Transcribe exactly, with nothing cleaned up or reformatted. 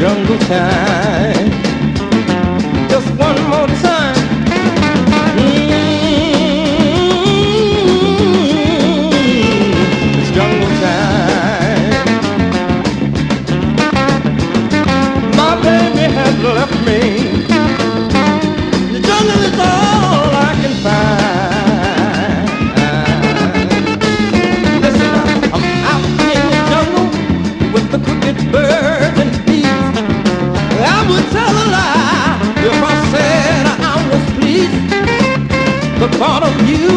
jungle time. Just one more time. Mm-hmm. It's jungle time. My baby has left me. The jungle is all I can find. Listen, I'm out in the jungle with the crooked bird and bees. I would tell a lie if I said I was pleased. The thought of you